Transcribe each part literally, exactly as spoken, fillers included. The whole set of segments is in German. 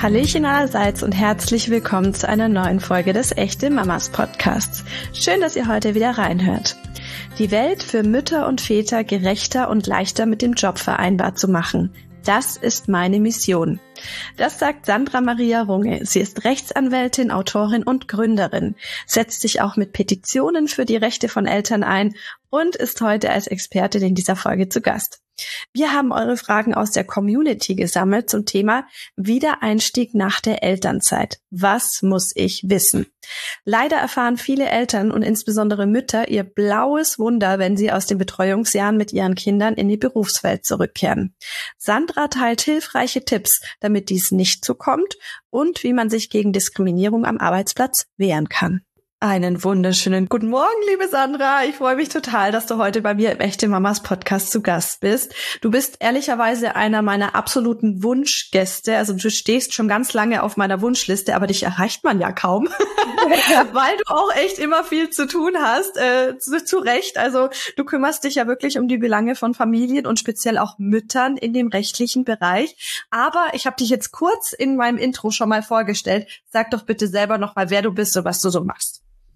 Hallöchen allerseits und herzlich willkommen zu einer neuen Folge des Echte Mamas Podcasts. Schön, dass ihr heute wieder reinhört. Die Welt für Mütter und Väter gerechter und leichter mit dem Job vereinbar zu machen. Das ist meine Mission. Das sagt Sandra Maria Runge. Sie ist Rechtsanwältin, Autorin und Gründerin, setzt sich auch mit Petitionen für die Rechte von Eltern ein und ist heute als Expertin in dieser Folge zu Gast. Wir haben eure Fragen aus der Community gesammelt zum Thema Wiedereinstieg nach der Elternzeit. Was muss ich wissen? Leider erfahren viele Eltern und insbesondere Mütter ihr blaues Wunder, wenn sie aus den Betreuungsjahren mit ihren Kindern in die Berufswelt zurückkehren. Sandra teilt hilfreiche Tipps, damit dies nicht so kommt und wie man sich gegen Diskriminierung am Arbeitsplatz wehren kann. Einen wunderschönen guten Morgen, liebe Sandra. Ich freue mich total, dass du heute bei mir im Echte Mamas Podcast zu Gast bist. Du bist ehrlicherweise einer meiner absoluten Wunschgäste. Also du stehst schon ganz lange auf meiner Wunschliste, aber dich erreicht man ja kaum, weil du auch echt immer viel zu tun hast. Äh, zu, zu Recht. Also du kümmerst dich ja wirklich um die Belange von Familien und speziell auch Müttern in dem rechtlichen Bereich. Aber ich habe dich jetzt kurz in meinem Intro schon mal vorgestellt. Sag doch bitte selber noch mal, wer du bist und was du so machst.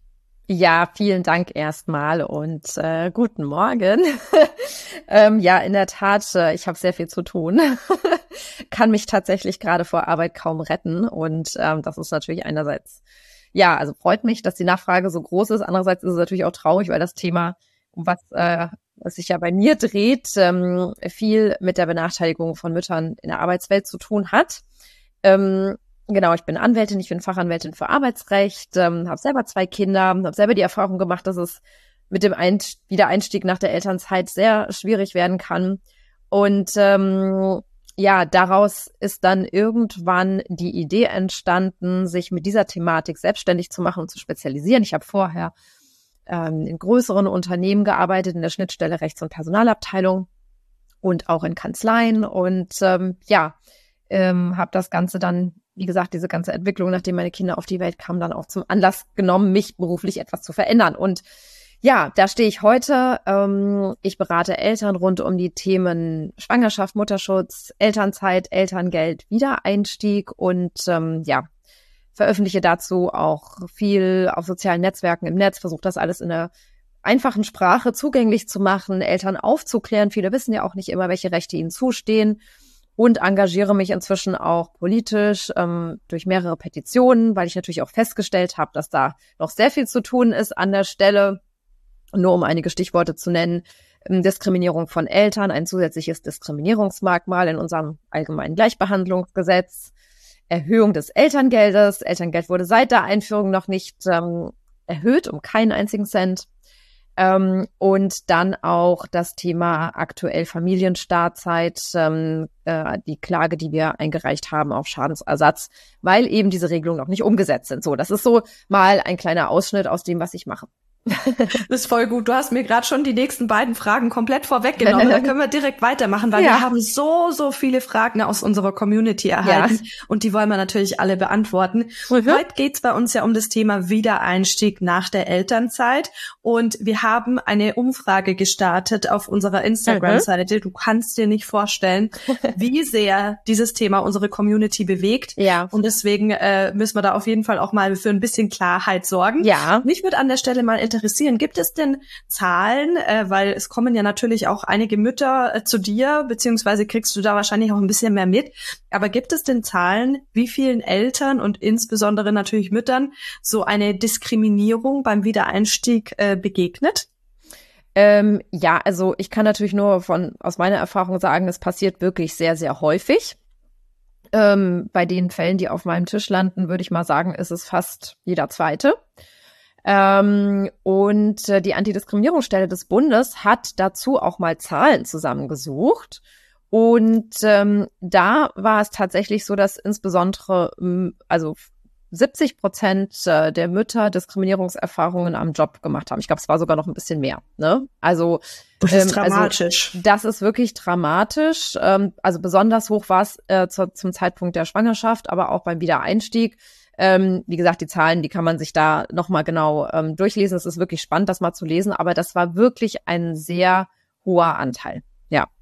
Ja, vielen Dank erstmal und äh, guten Morgen. ähm, ja, in der Tat, äh, ich habe sehr viel zu tun, kann mich tatsächlich gerade vor Arbeit kaum retten und ähm, das ist natürlich einerseits, ja, also freut mich, dass die Nachfrage so groß ist, andererseits ist es natürlich auch traurig, weil das Thema, um was, äh, was sich ja bei mir dreht, ähm, viel mit der Benachteiligung von Müttern in der Arbeitswelt zu tun hat. Ähm, Genau, ich bin Anwältin, ich bin Fachanwältin für Arbeitsrecht, ähm, habe selber zwei Kinder, habe selber die Erfahrung gemacht, dass es mit dem Einst- Wiedereinstieg nach der Elternzeit sehr schwierig werden kann. Und ähm, ja, daraus ist dann irgendwann die Idee entstanden, sich mit dieser Thematik selbstständig zu machen und zu spezialisieren. Ich habe vorher ähm, in größeren Unternehmen gearbeitet, in der Schnittstelle Rechts- und Personalabteilung und auch in Kanzleien und ähm, ja, ähm, habe das Ganze dann, wie gesagt, diese ganze Entwicklung, nachdem meine Kinder auf die Welt kamen, dann auch zum Anlass genommen, mich beruflich etwas zu verändern. Und ja, da stehe ich heute. Ähm, ich berate Eltern rund um die Themen Schwangerschaft, Mutterschutz, Elternzeit, Elterngeld, Wiedereinstieg und ähm, ja, veröffentliche dazu auch viel auf sozialen Netzwerken im Netz, versuche das alles in einer einfachen Sprache zugänglich zu machen, Eltern aufzuklären. Viele wissen ja auch nicht immer, welche Rechte ihnen zustehen. Und engagiere mich inzwischen auch politisch ähm, durch mehrere Petitionen, weil ich natürlich auch festgestellt habe, dass da noch sehr viel zu tun ist an der Stelle. Nur um einige Stichworte zu nennen: ähm, Diskriminierung von Eltern, ein zusätzliches Diskriminierungsmerkmal in unserem allgemeinen Gleichbehandlungsgesetz, Erhöhung des Elterngeldes. Elterngeld wurde seit der Einführung noch nicht ähm, erhöht, um keinen einzigen Cent. Ähm, und dann auch das Thema aktuell Familienstartzeit, ähm, äh, die Klage, die wir eingereicht haben auf Schadensersatz, weil eben diese Regelungen noch nicht umgesetzt sind. So, das ist so mal ein kleiner Ausschnitt aus dem, was ich mache. Das ist voll gut. Du hast mir gerade schon die nächsten beiden Fragen komplett vorweggenommen. Da können wir direkt weitermachen, weil ja. wir haben so, so viele Fragen aus unserer Community erhalten ja. und die wollen wir natürlich alle beantworten. Mhm. Heute geht's bei uns ja um das Thema Wiedereinstieg nach der Elternzeit und wir haben eine Umfrage gestartet auf unserer Instagram-Seite. Du kannst dir nicht vorstellen, wie sehr dieses Thema unsere Community bewegt. Ja. Und deswegen äh, müssen wir da auf jeden Fall auch mal für ein bisschen Klarheit sorgen. Ja. Mich würde an der Stelle mal interessieren, gibt es denn Zahlen, äh, weil es kommen ja natürlich auch einige Mütter äh, zu dir, beziehungsweise kriegst du da wahrscheinlich auch ein bisschen mehr mit, aber gibt es denn Zahlen, wie vielen Eltern und insbesondere natürlich Müttern so eine Diskriminierung beim Wiedereinstieg äh, begegnet? Ähm, ja, also ich kann natürlich nur von aus meiner Erfahrung sagen, es passiert wirklich sehr, sehr häufig. Ähm, bei den Fällen, die auf meinem Tisch landen, würde ich mal sagen, ist es fast jeder Zweite. Ähm, und äh, die Antidiskriminierungsstelle des Bundes hat dazu auch mal Zahlen zusammengesucht. Und ähm, da war es tatsächlich so, dass insbesondere ähm, also siebzig Prozent der Mütter Diskriminierungserfahrungen am Job gemacht haben. Ich glaube, es war sogar noch ein bisschen mehr. Ne? Also das ist ähm, dramatisch. Also, das ist wirklich dramatisch. Ähm, also besonders hoch war es äh, zu, zum Zeitpunkt der Schwangerschaft, aber auch beim Wiedereinstieg. Ähm, wie gesagt, die Zahlen, die kann man sich da nochmal genau ähm, durchlesen. Es ist wirklich spannend, das mal zu lesen, aber das war wirklich ein sehr hoher Anteil. Ja.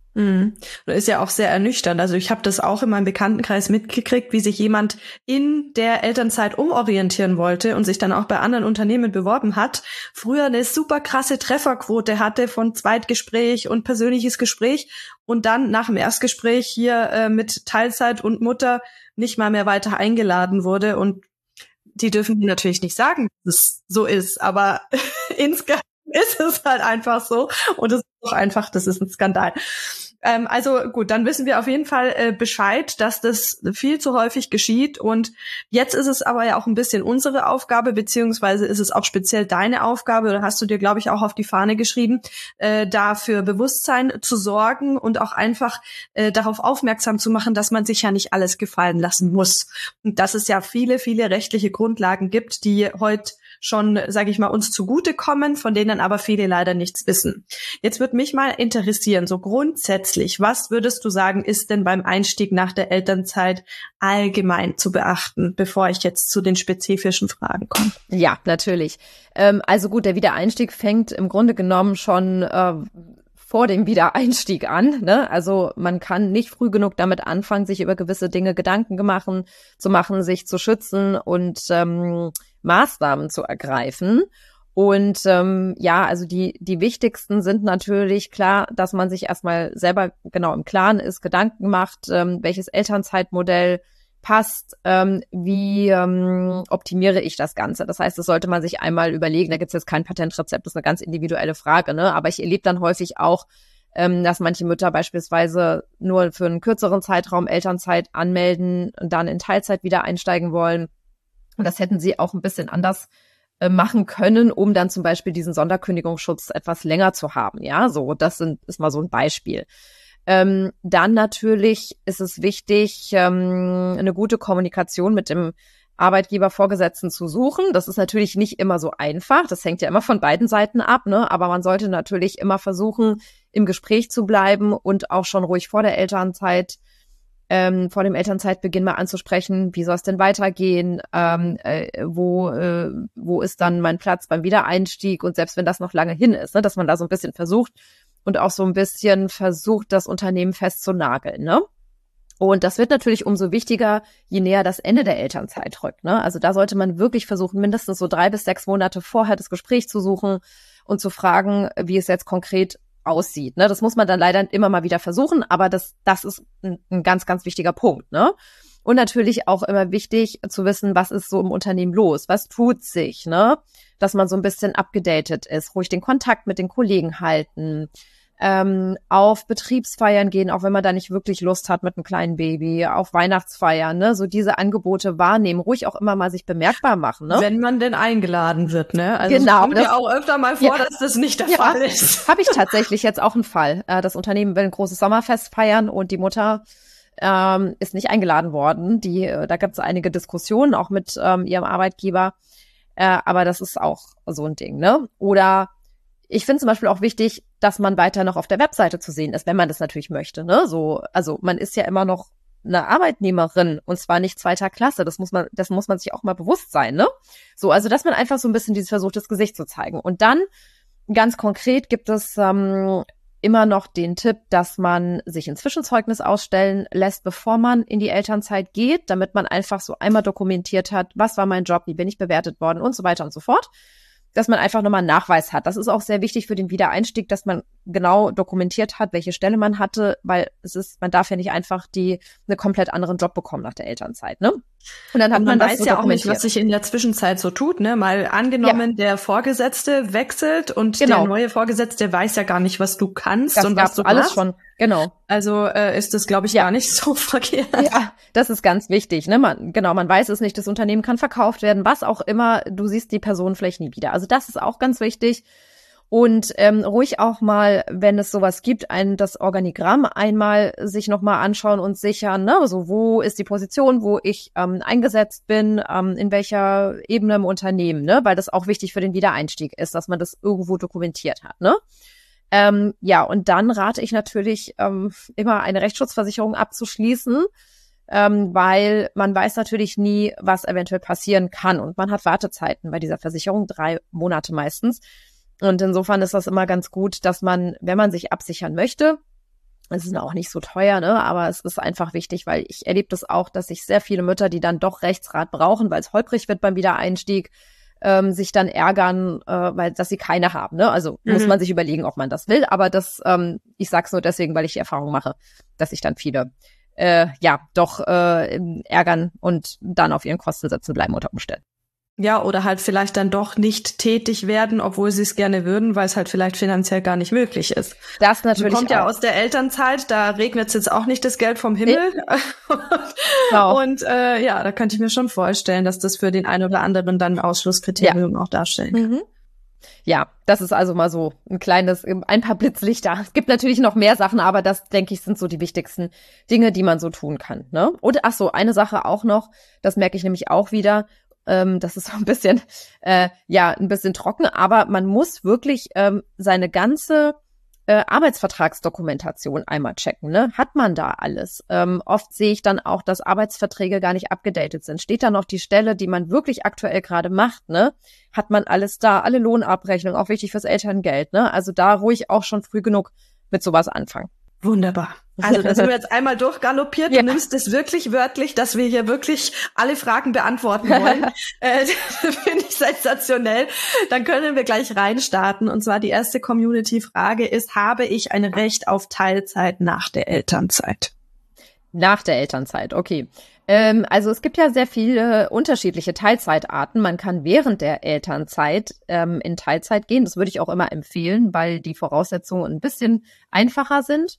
Mhm. Das ist ja auch sehr ernüchternd. Also ich habe das auch in meinem Bekanntenkreis mitgekriegt, wie sich jemand in der Elternzeit umorientieren wollte und sich dann auch bei anderen Unternehmen beworben hat. Früher eine super krasse Trefferquote hatte von Zweitgespräch und persönliches Gespräch und dann nach dem Erstgespräch hier äh, mit Teilzeit und Mutter nicht mal mehr weiter eingeladen wurde. Und die dürfen natürlich nicht sagen, dass es so ist, aber insgesamt ist es halt einfach so und es ist doch einfach, das ist ein Skandal. Ähm, also gut, dann wissen wir auf jeden Fall äh, Bescheid, dass das viel zu häufig geschieht und jetzt ist es aber ja auch ein bisschen unsere Aufgabe, beziehungsweise ist es auch speziell deine Aufgabe, oder hast du dir, glaube ich, auch auf die Fahne geschrieben, äh, da für Bewusstsein zu sorgen und auch einfach äh, darauf aufmerksam zu machen, dass man sich ja nicht alles gefallen lassen muss und dass es ja viele, viele rechtliche Grundlagen gibt, die heute schon, sage ich mal, uns zugutekommen, von denen aber viele leider nichts wissen. Jetzt würde mich mal interessieren, so grundsätzlich, was würdest du sagen, ist denn beim Einstieg nach der Elternzeit allgemein zu beachten, bevor ich jetzt zu den spezifischen Fragen komme? Ja, natürlich. Ähm, also gut, der Wiedereinstieg fängt im Grunde genommen schon äh, vor dem Wiedereinstieg an, ne? Also man kann nicht früh genug damit anfangen, sich über gewisse Dinge Gedanken machen, zu machen, sich zu schützen und ähm, Maßnahmen zu ergreifen. Und ähm, ja, also die die wichtigsten sind natürlich klar, dass man sich erstmal selber genau im Klaren ist, Gedanken macht, ähm, welches Elternzeitmodell passt, ähm, wie ähm, optimiere ich das Ganze. Das heißt, das sollte man sich einmal überlegen. Da gibt es jetzt kein Patentrezept, das ist eine ganz individuelle Frage, ne? Aber ich erlebe dann häufig auch, ähm, dass manche Mütter beispielsweise nur für einen kürzeren Zeitraum Elternzeit anmelden und dann in Teilzeit wieder einsteigen wollen. Und das hätten sie auch ein bisschen anders äh, machen können, um dann zum Beispiel diesen Sonderkündigungsschutz etwas länger zu haben. Ja, so, das sind, ist mal so ein Beispiel. Ähm, dann natürlich ist es wichtig, ähm, eine gute Kommunikation mit dem Arbeitgeber, Vorgesetzten zu suchen. Das ist natürlich nicht immer so einfach. Das hängt ja immer von beiden Seiten ab, ne? Aber man sollte natürlich immer versuchen, im Gespräch zu bleiben und auch schon ruhig vor der Elternzeit, ähm, vor dem Elternzeitbeginn mal anzusprechen, wie soll es denn weitergehen, ähm, äh, wo, äh, wo ist dann mein Platz beim Wiedereinstieg, und selbst wenn das noch lange hin ist, ne, dass man da so ein bisschen versucht und auch so ein bisschen versucht, das Unternehmen festzunageln, ne? Und das wird natürlich umso wichtiger, je näher das Ende der Elternzeit rückt, ne? Also da sollte man wirklich versuchen, mindestens so drei bis sechs Monate vorher das Gespräch zu suchen und zu fragen, wie es jetzt konkret aussieht, ne? Das muss man dann leider immer mal wieder versuchen, aber das, das ist ein, ein ganz, ganz wichtiger Punkt, ne? Und natürlich auch immer wichtig zu wissen, was ist so im Unternehmen los? Was tut sich, ne? Dass man so ein bisschen abgedatet ist, ruhig den Kontakt mit den Kollegen halten, ähm, auf Betriebsfeiern gehen, auch wenn man da nicht wirklich Lust hat mit einem kleinen Baby, auf Weihnachtsfeiern, ne? So diese Angebote wahrnehmen, ruhig auch immer mal sich bemerkbar machen, ne? Wenn man denn eingeladen wird, ne? Also genau, es kommt ja auch öfter mal vor, ja, dass das nicht der ja, Fall ist. Habe ich tatsächlich jetzt auch einen Fall. Das Unternehmen will ein großes Sommerfest feiern und die Mutter ähm, ist nicht eingeladen worden. Die, da gibt es einige Diskussionen auch mit ähm, ihrem Arbeitgeber, äh, aber das ist auch so ein Ding, ne? Oder ich finde zum Beispiel auch wichtig, dass man weiter noch auf der Webseite zu sehen ist, wenn man das natürlich möchte, ne? So, also man ist ja immer noch eine Arbeitnehmerin und zwar nicht zweiter Klasse. Das muss man, das muss man sich auch mal bewusst sein, ne? So, also dass man einfach so ein bisschen dieses versucht, das Gesicht zu zeigen. Und dann ganz konkret gibt es ähm, immer noch den Tipp, dass man sich ein Zwischenzeugnis ausstellen lässt, bevor man in die Elternzeit geht, damit man einfach so einmal dokumentiert hat, was war mein Job, wie bin ich bewertet worden und so weiter und so fort. Dass man einfach nochmal einen Nachweis hat. Das ist auch sehr wichtig für den Wiedereinstieg, dass man genau dokumentiert hat, welche Stelle man hatte, weil es ist, man darf ja nicht einfach die einen komplett anderen Job bekommen nach der Elternzeit, ne? Und dann hat und man, man weiß das so ja auch nicht, was sich in der Zwischenzeit so tut, ne? Mal angenommen, ja, der Vorgesetzte wechselt und genau, der neue Vorgesetzte weiß ja gar nicht, was du kannst das und was du alles machst. Schon, genau. Also äh, ist das, glaube ich, ja gar nicht so verkehrt. Ja, das ist ganz wichtig, ne? Man, genau, man weiß es nicht, das Unternehmen kann verkauft werden, was auch immer. Du siehst die Person vielleicht nie wieder. Also das ist auch ganz wichtig. Und ähm, ruhig auch mal, wenn es sowas gibt, ein das Organigramm einmal sich nochmal anschauen und sichern, ne? Also wo ist die Position, wo ich ähm, eingesetzt bin, ähm, in welcher Ebene im Unternehmen, ne? Weil das auch wichtig für den Wiedereinstieg ist, dass man das irgendwo dokumentiert hat, ne? Ähm, ja, und dann rate ich natürlich ähm, immer eine Rechtsschutzversicherung abzuschließen, ähm, weil man weiß natürlich nie, was eventuell passieren kann. Und man hat Wartezeiten bei dieser Versicherung, drei Monate meistens. Und insofern ist das immer ganz gut, dass man, wenn man sich absichern möchte, Es ist auch nicht so teuer, ne? Aber es ist einfach wichtig, weil ich erlebe das auch, dass sich sehr viele Mütter, die dann doch Rechtsrat brauchen, weil es holprig wird beim Wiedereinstieg, ähm, sich dann ärgern, äh, weil dass sie keine haben, ne? Also mhm. muss man sich überlegen, ob man das will. Aber das, ähm, ich sag's nur deswegen, weil ich die Erfahrung mache, dass sich dann viele äh, ja doch äh, ärgern und dann auf ihren Kosten sitzen bleiben unter Umständen. Ja, oder halt vielleicht dann doch nicht tätig werden, obwohl sie es gerne würden, weil es halt vielleicht finanziell gar nicht möglich ist. Das natürlich. Man kommt ja aus der Elternzeit, da regnet es jetzt auch nicht das Geld vom Himmel. Genau. Und äh, ja, da könnte ich mir schon vorstellen, dass das für den einen oder anderen dann ein Ausschlusskriterium ja. auch darstellen kann. Mhm. Ja, das ist also mal so ein kleines, ein paar Blitzlichter. Es gibt natürlich noch mehr Sachen, aber das, denke ich, sind so die wichtigsten Dinge, die man so tun kann, ne? Und ach so, eine Sache auch noch, das merke ich nämlich auch wieder, ähm, das ist so ein bisschen, äh, ja, ein bisschen trocken, aber man muss wirklich ähm, seine ganze äh, Arbeitsvertragsdokumentation einmal checken, ne? Hat man da alles? Ähm, oft sehe ich dann auch, dass Arbeitsverträge gar nicht abgedatet sind. Steht da noch die Stelle, die man wirklich aktuell gerade macht, ne? Hat man alles da, alle Lohnabrechnungen, auch wichtig fürs Elterngeld, ne? Also da ruhig auch schon früh genug mit sowas anfangen. Wunderbar. Also da sind wir jetzt einmal durchgaloppiert. Ja. Du nimmst es wirklich wörtlich, dass wir hier wirklich alle Fragen beantworten wollen. äh, finde ich sensationell. Dann können wir gleich reinstarten. Und zwar die erste Community-Frage ist, habe ich ein Recht auf Teilzeit nach der Elternzeit? Nach der Elternzeit, okay. Ähm, also es gibt ja sehr viele unterschiedliche Teilzeitarten. Man kann während der Elternzeit ähm, in Teilzeit gehen. Das würde ich auch immer empfehlen, weil die Voraussetzungen ein bisschen einfacher sind.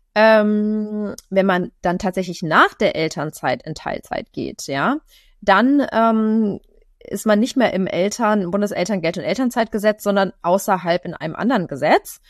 Ähm, wenn man dann tatsächlich nach der Elternzeit in Teilzeit geht, ja, dann ähm, ist man nicht mehr im Eltern, Bundeselterngeld- und Elternzeitgesetz, sondern außerhalb in einem anderen Gesetz.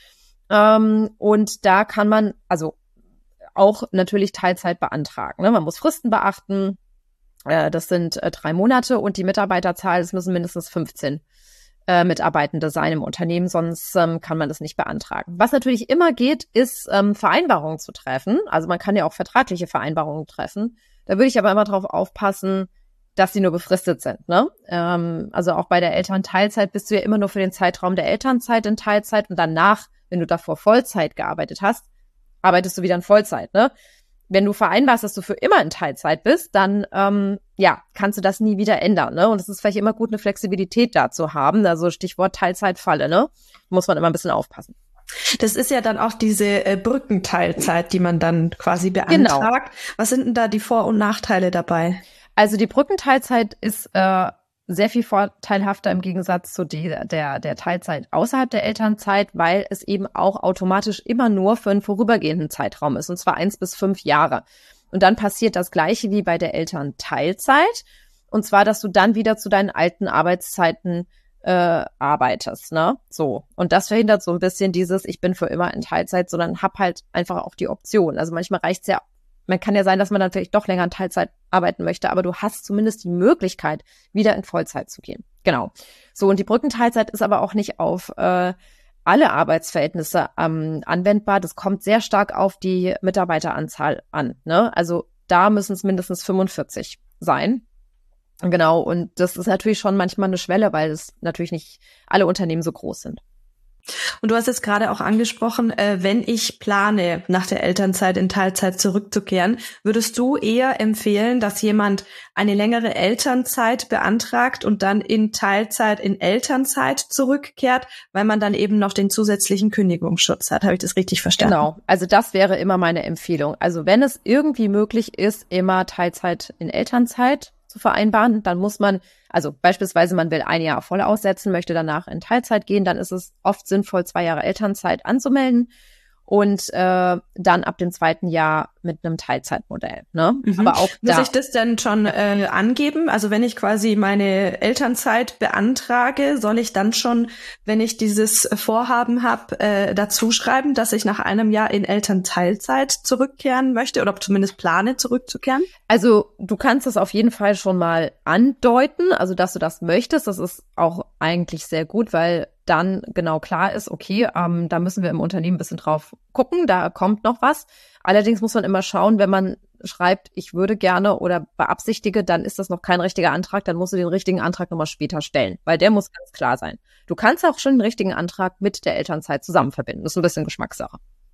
Ähm, und da kann man also auch natürlich Teilzeit beantragen, ne? Man muss Fristen beachten. Äh, das sind äh, drei Monate und die Mitarbeiterzahl, es müssen mindestens fünfzehn Äh, Mitarbeitende sein im Unternehmen, sonst ähm, kann man das nicht beantragen. Was natürlich immer geht, ist ähm, Vereinbarungen zu treffen. Also man kann ja auch vertragliche Vereinbarungen treffen. Da würde ich aber immer darauf aufpassen, dass sie nur befristet sind, ne? Ähm, also auch bei der Elternteilzeit bist du ja immer nur für den Zeitraum der Elternzeit in Teilzeit und danach, wenn du davor Vollzeit gearbeitet hast, arbeitest du wieder in Vollzeit, ne? Wenn du vereinbarst, dass du für immer in Teilzeit bist, dann ähm, ja, kannst du das nie wieder ändern, ne? Und es ist vielleicht immer gut, eine Flexibilität da zu haben. Also Stichwort Teilzeitfalle, ne? Muss man immer ein bisschen aufpassen. Das ist ja dann auch diese äh, Brückenteilzeit, die man dann quasi beantragt. Genau. Was sind denn da die Vor- und Nachteile dabei? Also die Brückenteilzeit ist äh, sehr viel vorteilhafter im Gegensatz zu der, der, der Teilzeit außerhalb der Elternzeit, weil es eben auch automatisch immer nur für einen vorübergehenden Zeitraum ist, und zwar eins bis fünf Jahre. Und dann passiert das Gleiche wie bei der Elternteilzeit, und zwar, dass du dann wieder zu deinen alten Arbeitszeiten äh, arbeitest, ne? So. Und das verhindert so ein bisschen dieses, ich bin für immer in Teilzeit, sondern hab halt einfach auch die Option. Also manchmal reicht's ja. Man kann ja sein, dass man dann vielleicht doch länger in Teilzeit arbeiten möchte, aber du hast zumindest die Möglichkeit, wieder in Vollzeit zu gehen. Genau. So, und die Brückenteilzeit ist aber auch nicht auf äh, alle Arbeitsverhältnisse ähm, anwendbar. Das kommt sehr stark auf die Mitarbeiteranzahl an, ne? Also da müssen es mindestens fünfundvierzig sein. Genau, und das ist natürlich schon manchmal eine Schwelle, weil es natürlich nicht alle Unternehmen so groß sind. Und du hast jetzt gerade auch angesprochen, äh, wenn ich plane, nach der Elternzeit in Teilzeit zurückzukehren, würdest du eher empfehlen, dass jemand eine längere Elternzeit beantragt und dann in Teilzeit in Elternzeit zurückkehrt, weil man dann eben noch den zusätzlichen Kündigungsschutz hat? Habe ich das richtig verstanden? Genau, also das wäre immer meine Empfehlung. Also wenn es irgendwie möglich ist, immer Teilzeit in Elternzeit zu vereinbaren, dann muss man, also beispielsweise man will ein Jahr voll aussetzen, möchte danach in Teilzeit gehen, dann ist es oft sinnvoll, zwei Jahre Elternzeit anzumelden und äh, dann ab dem zweiten Jahr mit einem Teilzeitmodell, ne? Mhm. Aber auch muss da, ich das denn schon äh, angeben? Also wenn ich quasi meine Elternzeit beantrage, soll ich dann schon, wenn ich dieses Vorhaben habe, äh, dazu schreiben, dass ich nach einem Jahr in Elternteilzeit zurückkehren möchte oder zumindest plane, zurückzukehren? Also du kannst es auf jeden Fall schon mal andeuten, also dass du das möchtest. Das ist auch eigentlich sehr gut, weil dann genau klar ist, okay, ähm, da müssen wir im Unternehmen ein bisschen drauf gucken, da kommt noch was. Allerdings muss man immer schauen, wenn man schreibt, ich würde gerne oder beabsichtige, dann ist das noch kein richtiger Antrag, dann musst du den richtigen Antrag nochmal später stellen, weil der muss ganz klar sein. Du kannst auch schon den richtigen Antrag mit der Elternzeit zusammen verbinden. Das ist ein bisschen Geschmackssache.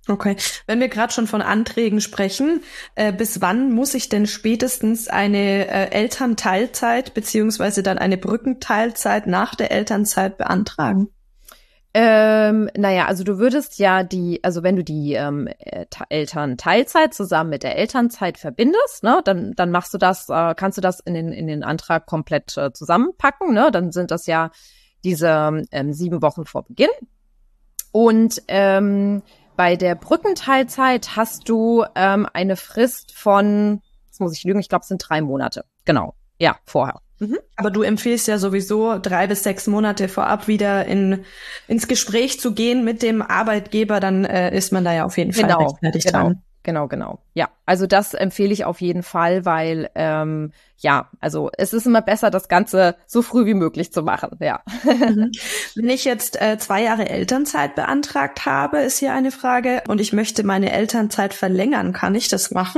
Okay. Wenn wir gerade schon von Anträgen sprechen, äh, bis wann muss ich denn spätestens eine äh, Elternteilzeit beziehungsweise dann eine Brückenteilzeit nach der Elternzeit beantragen? Ähm, naja, also du würdest ja die, also wenn du die ähm, Elternteilzeit zusammen mit der Elternzeit verbindest, ne, dann dann machst du das, äh, kannst du das in den in den Antrag komplett äh, zusammenpacken, ne? Dann sind das ja diese ähm, sieben Wochen vor Beginn. Und ähm, bei der Brückenteilzeit hast du ähm, eine Frist von, jetzt muss ich lügen, ich glaube, es sind drei Monate. Genau, ja, vorher. Mhm. Aber du empfiehlst ja sowieso drei bis sechs Monate vorab wieder in ins Gespräch zu gehen mit dem Arbeitgeber, dann äh, ist man da ja auf jeden Fall Genau, rechtzeitig genau. dran. Genau, genau. Ja, also das empfehle ich auf jeden Fall, weil ähm, ja, also es ist immer besser, das Ganze so früh wie möglich zu machen. Ja. Mhm. Wenn ich jetzt äh, zwei Jahre Elternzeit beantragt habe, ist hier eine Frage, und ich möchte meine Elternzeit verlängern, kann ich das machen?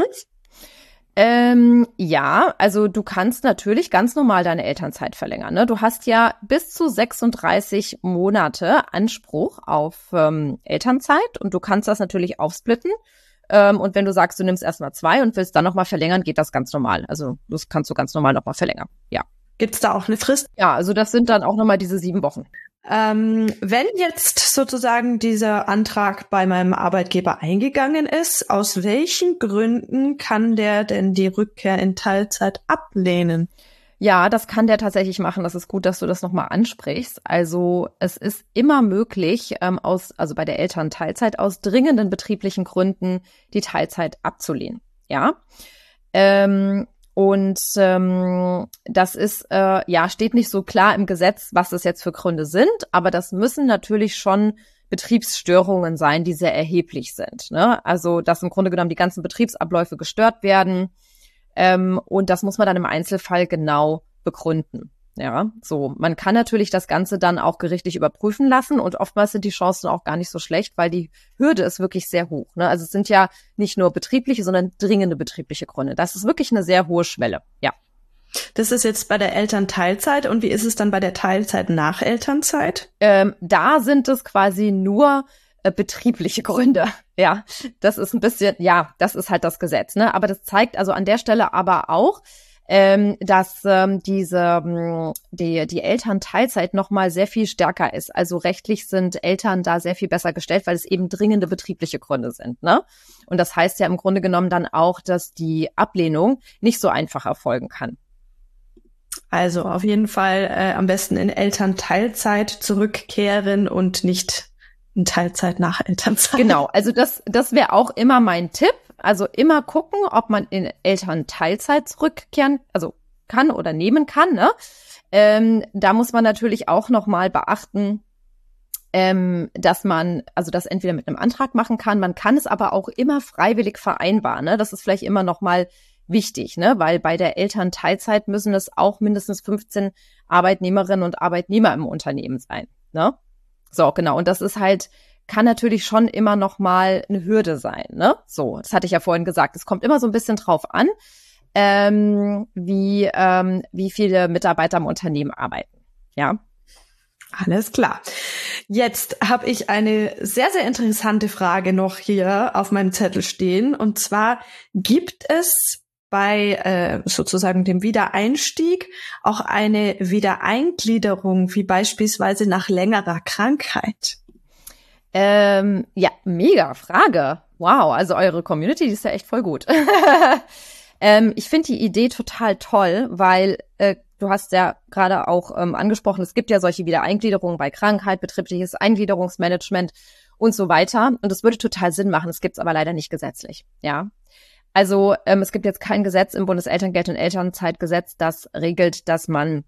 Ähm, ja, also du kannst natürlich ganz normal deine Elternzeit verlängern. Ne? Du hast ja bis zu sechsunddreißig Monate Anspruch auf ähm, Elternzeit und du kannst das natürlich aufsplitten. Ähm, und wenn du sagst, du nimmst erstmal zwei und willst dann nochmal verlängern, geht das ganz normal. Also das kannst du ganz normal nochmal verlängern, ja. Gibt's da auch eine Frist? Ja, also das sind dann auch nochmal diese sieben Wochen. Ähm, wenn jetzt sozusagen dieser Antrag bei meinem Arbeitgeber eingegangen ist, aus welchen Gründen kann der denn die Rückkehr in Teilzeit ablehnen? Ja, das kann der tatsächlich machen. Das ist gut, dass du das nochmal ansprichst. Also es ist immer möglich, ähm, aus, also bei der Elternteilzeit aus dringenden betrieblichen Gründen die Teilzeit abzulehnen. Ja. Ähm, und ähm, das ist, äh, ja, steht nicht so klar im Gesetz, was das jetzt für Gründe sind, aber das müssen natürlich schon Betriebsstörungen sein, die sehr erheblich sind. Ne? Also, dass im Grunde genommen die ganzen Betriebsabläufe gestört werden. Ähm, und das muss man dann im Einzelfall genau begründen. Ja, so. Man kann natürlich das Ganze dann auch gerichtlich überprüfen lassen und oftmals sind die Chancen auch gar nicht so schlecht, weil die Hürde ist wirklich sehr hoch. Ne? Also es sind ja nicht nur betriebliche, sondern dringende betriebliche Gründe. Das ist wirklich eine sehr hohe Schwelle. Ja. Das ist jetzt bei der Elternteilzeit. Und wie ist es dann bei der Teilzeit nach Elternzeit? Ähm, da sind es quasi nur äh, betriebliche Gründe. Ja, das ist ein bisschen, ja, das ist halt das Gesetz, ne? Aber das zeigt also an der Stelle aber auch, ähm, dass ähm, diese mh, die die Elternteilzeit noch mal sehr viel stärker ist. Also rechtlich sind Eltern da sehr viel besser gestellt, weil es eben dringende betriebliche Gründe sind, ne? Und das heißt ja im Grunde genommen dann auch, dass die Ablehnung nicht so einfach erfolgen kann. Also auf jeden Fall äh, am besten in Elternteilzeit zurückkehren und nicht in Teilzeit nach Elternzeit. Genau, also das das wäre auch immer mein Tipp. Also immer gucken, ob man in Elternteilzeit zurückkehren, also kann oder nehmen kann. Ne? Ähm, da muss man natürlich auch noch mal beachten, ähm, dass man also das entweder mit einem Antrag machen kann. Man kann es aber auch immer freiwillig vereinbaren. Ne? Das ist vielleicht immer noch mal wichtig, ne? Weil bei der Elternteilzeit müssen es auch mindestens fünfzehn Arbeitnehmerinnen und Arbeitnehmer im Unternehmen sein. Ne? So, genau. Und das ist halt, kann natürlich schon immer noch mal eine Hürde sein, ne? So, das hatte ich ja vorhin gesagt. Es kommt immer so ein bisschen drauf an, ähm, wie ähm, wie viele Mitarbeiter im Unternehmen arbeiten, ja. Alles klar. Jetzt habe ich eine sehr, sehr interessante Frage noch hier auf meinem Zettel stehen. Und zwar, gibt es bei äh, sozusagen dem Wiedereinstieg auch eine Wiedereingliederung, wie beispielsweise nach längerer Krankheit? Ähm, ja, mega Frage. Wow, also eure Community, die ist ja echt voll gut. ähm, ich finde die Idee total toll, weil äh, du hast ja gerade auch ähm, angesprochen, es gibt ja solche Wiedereingliederungen bei Krankheit, betriebliches Eingliederungsmanagement und so weiter. Und das würde total Sinn machen. Es gibt's aber leider nicht gesetzlich. Ja, also ähm, es gibt jetzt kein Gesetz im Bundeselterngeld- und Elternzeitgesetz, das regelt, dass man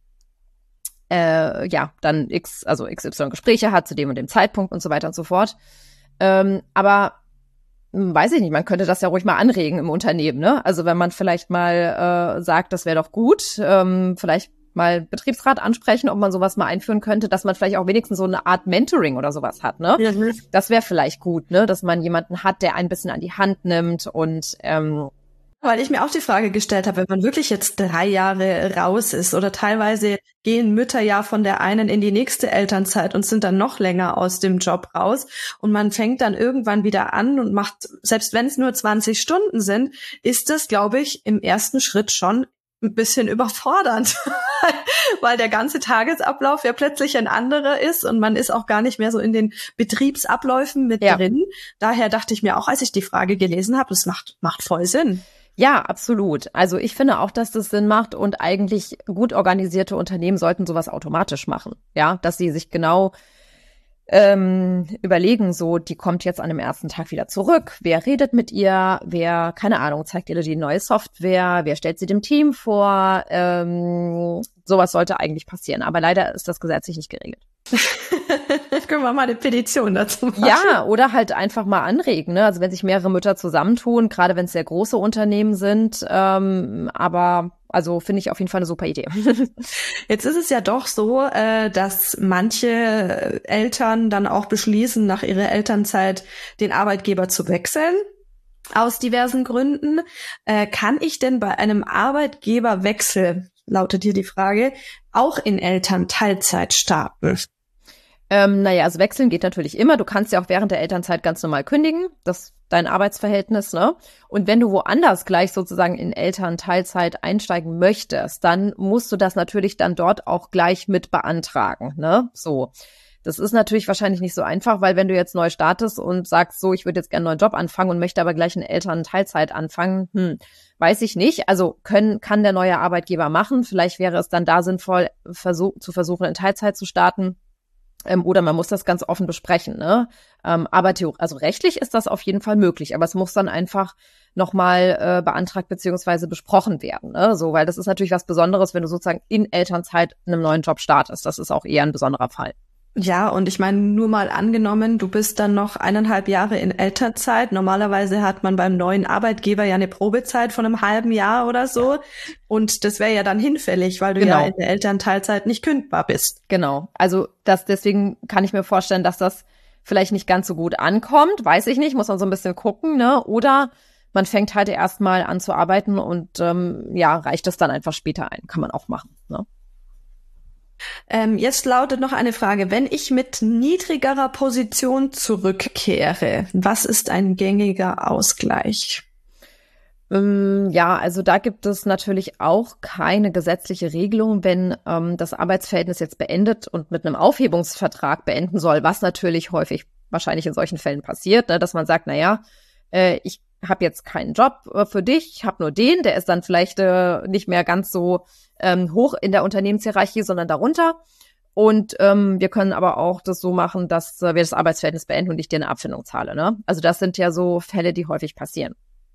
Äh, ja, dann X, also X Y Gespräche hat zu dem und dem Zeitpunkt und so weiter und so fort. Ähm, aber hm, weiß ich nicht, man könnte das ja ruhig mal anregen im Unternehmen, ne? Also wenn man vielleicht mal äh, sagt, das wäre doch gut, ähm, vielleicht mal Betriebsrat ansprechen, ob man sowas mal einführen könnte, dass man vielleicht auch wenigstens so eine Art Mentoring oder sowas hat, ne? Mhm. Das wäre vielleicht gut, ne? Dass man jemanden hat, der ein bisschen an die Hand nimmt und ähm, Weil ich mir auch die Frage gestellt habe, wenn man wirklich jetzt drei Jahre raus ist oder teilweise gehen Mütter ja von der einen in die nächste Elternzeit und sind dann noch länger aus dem Job raus und man fängt dann irgendwann wieder an und macht, selbst wenn es nur zwanzig Stunden sind, ist das, glaube ich, im ersten Schritt schon ein bisschen überfordernd, weil der ganze Tagesablauf ja plötzlich ein anderer ist und man ist auch gar nicht mehr so in den Betriebsabläufen mit ja. drin. Daher dachte ich mir auch, als ich die Frage gelesen habe, das macht, macht voll Sinn. Ja, absolut. Also ich finde auch, dass das Sinn macht und eigentlich gut organisierte Unternehmen sollten sowas automatisch machen. Ja, dass sie sich genau ähm, überlegen, so, die kommt jetzt an dem ersten Tag wieder zurück. Wer redet mit ihr? Wer, keine Ahnung, zeigt ihr die neue Software? Wer stellt sie dem Team vor? Ähm, sowas sollte eigentlich passieren. Aber leider ist das gesetzlich nicht geregelt. Können wir mal eine Petition dazu machen? Ja, oder halt einfach mal anregen, ne? Also wenn sich mehrere Mütter zusammentun, gerade wenn es sehr große Unternehmen sind, ähm, aber also finde ich auf jeden Fall eine super Idee. Jetzt ist es ja doch so, äh, dass manche Eltern dann auch beschließen, nach ihrer Elternzeit den Arbeitgeber zu wechseln. Aus diversen Gründen. Äh, kann ich denn bei einem Arbeitgeberwechsel, lautet hier die Frage, auch in Elternteilzeit starten? Ähm, naja, also wechseln geht natürlich immer. Du kannst ja auch während der Elternzeit ganz normal kündigen. Das ist dein Arbeitsverhältnis, ne? Und wenn du woanders gleich sozusagen in Elternteilzeit einsteigen möchtest, dann musst du das natürlich dann dort auch gleich mit beantragen, ne? So. Das ist natürlich wahrscheinlich nicht so einfach, weil wenn du jetzt neu startest und sagst, so, ich würde jetzt gerne einen neuen Job anfangen und möchte aber gleich in Elternteilzeit anfangen, hm, weiß ich nicht. Also können, kann der neue Arbeitgeber machen. Vielleicht wäre es dann da sinnvoll, versuch, zu versuchen, in Teilzeit zu starten. Ähm, oder man muss das ganz offen besprechen, ne? Ähm, aber theoretisch, also rechtlich ist das auf jeden Fall möglich, aber es muss dann einfach nochmal äh, beantragt beziehungsweise besprochen werden, ne? So, weil das ist natürlich was Besonderes, wenn du sozusagen in Elternzeit in einem neuen Job startest. Das ist auch eher ein besonderer Fall. Ja, und ich meine, nur mal angenommen, du bist dann noch eineinhalb Jahre in Elternzeit. Normalerweise hat man beim neuen Arbeitgeber ja eine Probezeit von einem halben Jahr oder so. Und das wäre ja dann hinfällig, weil du genau. ja in der Elternteilzeit nicht kündbar bist. Genau. Also das, deswegen kann ich mir vorstellen, dass das vielleicht nicht ganz so gut ankommt. Weiß ich nicht, muss man so ein bisschen gucken, ne? Oder man fängt halt erstmal an zu arbeiten und ähm, ja, reicht das dann einfach später ein. Kann man auch machen, ne? Ähm, jetzt lautet noch eine Frage. Wenn ich mit niedrigerer Position zurückkehre, was ist ein gängiger Ausgleich? Ähm, ja, also da gibt es natürlich auch keine gesetzliche Regelung, wenn ähm, das Arbeitsverhältnis jetzt beendet und mit einem Aufhebungsvertrag beenden soll, was natürlich häufig wahrscheinlich in solchen Fällen passiert, ne, dass man sagt, na ja, äh, ich habe jetzt keinen Job äh, für dich, ich habe nur den, der ist dann vielleicht äh, nicht mehr ganz so ähm, hoch in der Unternehmenshierarchie, sondern darunter. Und ähm, wir können aber auch das so machen, dass äh, wir das Arbeitsverhältnis beenden und ich dir eine Abfindung zahle, ne? Also das sind ja so Fälle, die häufig passieren.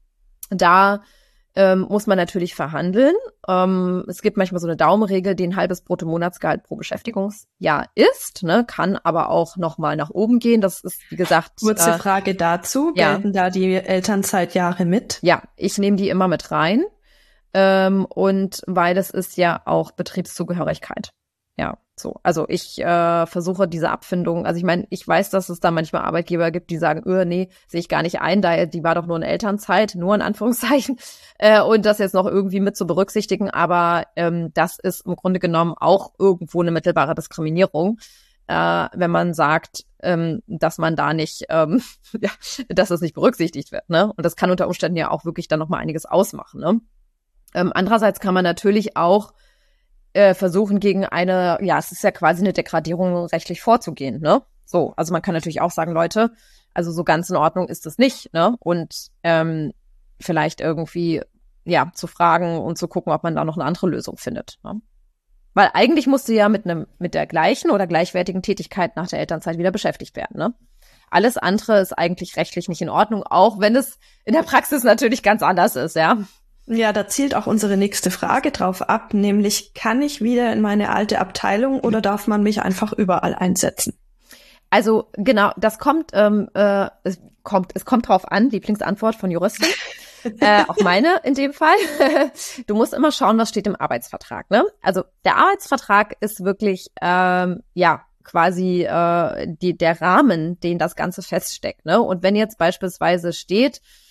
Da ähm, muss man natürlich verhandeln. Ähm, es gibt manchmal so eine Daumenregel, die ein halbes Bruttomonatsgehalt pro Beschäftigungsjahr ist, ne? Kann aber auch noch mal nach oben gehen. Das ist, wie gesagt... Kurze äh, Frage dazu. Ja. Gelten da die Elternzeitjahre mit? Ja, ich nehme die immer mit rein. Ähm, und weil das ist ja auch Betriebszugehörigkeit. Ja, so. Also ich äh, versuche diese Abfindung, also ich meine, ich weiß, dass es da manchmal Arbeitgeber gibt, die sagen, öh, nee, sehe ich gar nicht ein, da die war doch nur in Elternzeit, nur in Anführungszeichen, äh, und das jetzt noch irgendwie mit zu berücksichtigen, aber ähm, das ist im Grunde genommen auch irgendwo eine mittelbare Diskriminierung, äh, wenn man sagt, ähm, dass man da nicht, ähm, ja, dass das nicht berücksichtigt wird, ne? Und das kann unter Umständen ja auch wirklich dann nochmal einiges ausmachen, ne? Ähm, andererseits kann man natürlich auch äh, versuchen, gegen eine, ja, es ist ja quasi eine Degradierung rechtlich vorzugehen, ne? So, also man kann natürlich auch sagen, Leute, also so ganz in Ordnung ist es nicht, ne? Und ähm, vielleicht irgendwie, ja, zu fragen und zu gucken, ob man da noch eine andere Lösung findet, ne? Weil eigentlich musst du ja mit einem, mit der gleichen oder gleichwertigen Tätigkeit nach der Elternzeit wieder beschäftigt werden, ne? Alles andere ist eigentlich rechtlich nicht in Ordnung, auch wenn es in der Praxis natürlich ganz anders ist, ja. Ja, da zielt auch unsere nächste Frage drauf ab, nämlich kann ich wieder in meine alte Abteilung oder darf man mich einfach überall einsetzen? Also genau, das kommt, ähm, äh, es kommt, es kommt drauf an, Lieblingsantwort von Juristin, äh, auch meine in dem Fall. Du musst immer schauen, was steht im Arbeitsvertrag, ne? Also der Arbeitsvertrag ist wirklich, ähm, ja, quasi äh, die, der Rahmen, den das Ganze feststeckt, ne? Und wenn jetzt beispielsweise steht,